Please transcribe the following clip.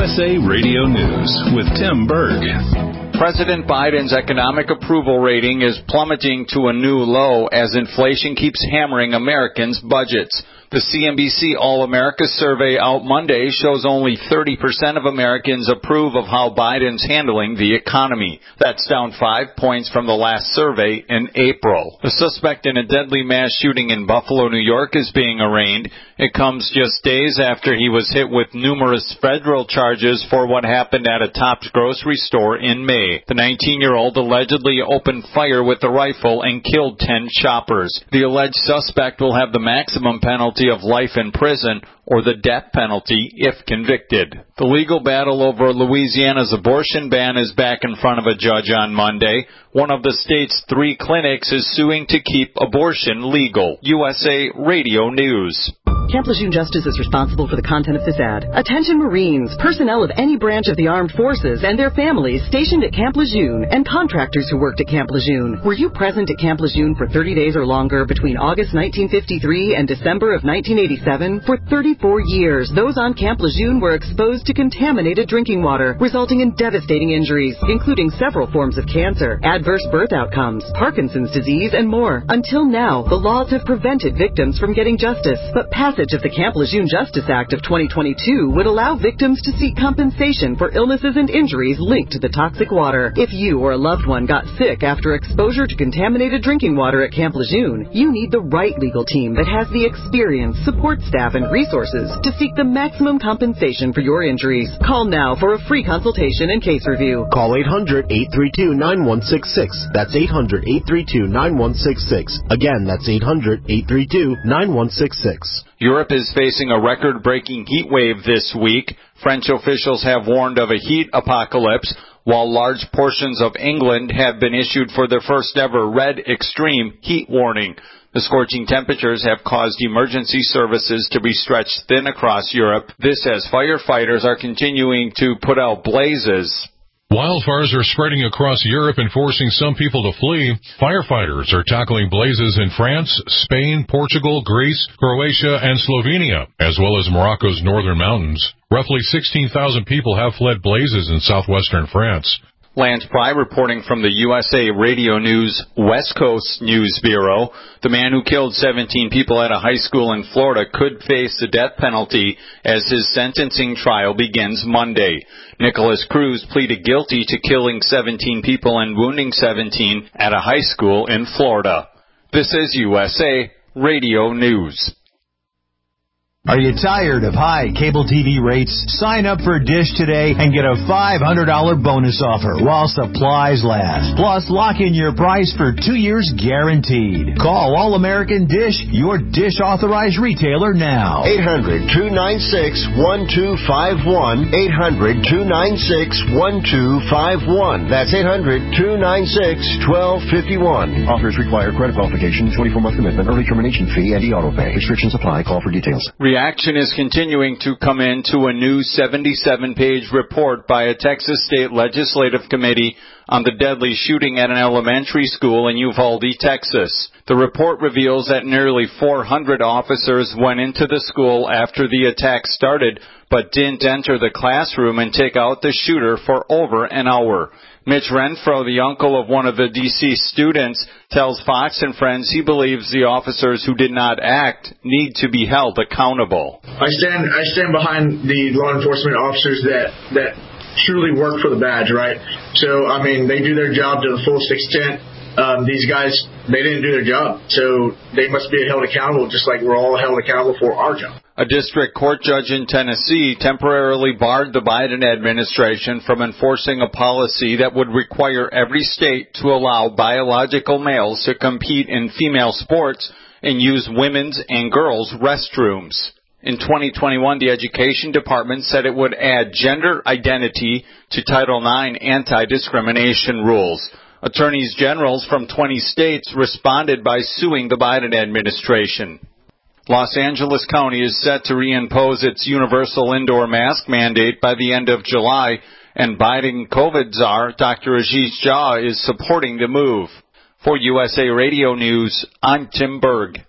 USA Radio News with Tim Berg. President Biden's economic approval rating is plummeting to a new low as inflation keeps hammering Americans' budgets. The CNBC All-America survey out Monday shows only 30% of Americans approve of how Biden's handling the economy. That's down 5 points from the last survey in April. The suspect in a deadly mass shooting in Buffalo, New York is being arraigned. It comes just days after he was hit with numerous federal charges for what happened at a Tops grocery store in May. The 19-year-old allegedly opened fire with a rifle and killed 10 shoppers. The alleged suspect will have the maximum penalty of life in prison or the death penalty if convicted. The legal battle over Louisiana's abortion ban is back in front of a judge on Monday. One of the state's 3 clinics is suing to keep abortion legal. USA Radio News. Camp Lejeune Justice is responsible for the content of this ad. Attention Marines, personnel of any branch of the armed forces and their families stationed at Camp Lejeune and contractors who worked at Camp Lejeune. Were you present at Camp Lejeune for 30 days or longer between August 1953 and December of 1987? For 34 years, those on Camp Lejeune were exposed to contaminated drinking water, resulting in devastating injuries, including several forms of cancer, adverse birth outcomes, Parkinson's disease, and more. Until now, the laws have prevented victims from getting justice, but passage of the Camp Lejeune Justice Act of 2022 would allow victims to seek compensation for illnesses and injuries linked to the toxic water. If you or a loved one got sick after exposure to contaminated drinking water at Camp Lejeune, you need the right legal team that has the experience, support staff, and resources to seek the maximum compensation for your injuries. Call now for a free consultation and case review. Call 800-832-9166. That's 800-832-9166. Again, that's 800-832-9166. Europe is facing a record-breaking heat wave this week. French officials have warned of a heat apocalypse, while large portions of England have been issued for their first-ever red extreme heat warning. The scorching temperatures have caused emergency services to be stretched thin across Europe. This as firefighters are continuing to put out blazes. Wildfires are spreading across Europe and forcing some people to flee. Firefighters are tackling blazes in France, Spain, Portugal, Greece, Croatia, and Slovenia, as well as Morocco's northern mountains. Roughly 16,000 people have fled blazes in southwestern France. Lance Pry reporting from the USA Radio News West Coast News Bureau. The man who killed 17 people at a high school in Florida could face the death penalty as his sentencing trial begins Monday. Nicholas Cruz pleaded guilty to killing 17 people and wounding 17 at a high school in Florida. This is USA Radio News. Are you tired of high cable TV rates? Sign up for Dish today and get a $500 bonus offer while supplies last. Plus, lock in your price for 2 years guaranteed. Call All-American Dish, your Dish authorized retailer now. 800-296-1251. 800-296-1251. That's 800-296-1251. Offers require credit qualification, 24-month commitment, early termination fee, and e-auto pay. Restrictions apply. Call for details. Reaction is continuing to come in to a new 77-page report by a Texas State Legislative Committee on the deadly shooting at an elementary school in Uvalde, Texas. The report reveals that nearly 400 officers went into the school after the attack started, but didn't enter the classroom and take out the shooter for over an hour. Mitch Renfro, the uncle of one of the deceased students, tells Fox and Friends he believes the officers who did not act need to be held accountable. I stand behind the law enforcement officers that truly work for the badge, right? So, I mean, they do their job to the fullest extent. These guys, they didn't do their job, so they must be held accountable just like we're all held accountable for our job. A district court judge in Tennessee temporarily barred the Biden administration from enforcing a policy that would require every state to allow biological males to compete in female sports and use women's and girls' restrooms. In 2021, the Education Department said it would add gender identity to Title IX anti-discrimination rules. Attorneys generals from 20 states responded by suing the Biden administration. Los Angeles County is set to reimpose its universal indoor mask mandate by the end of July, and Biden COVID czar Dr. Ashish Jha is supporting the move. For USA Radio News, I'm Tim Berg.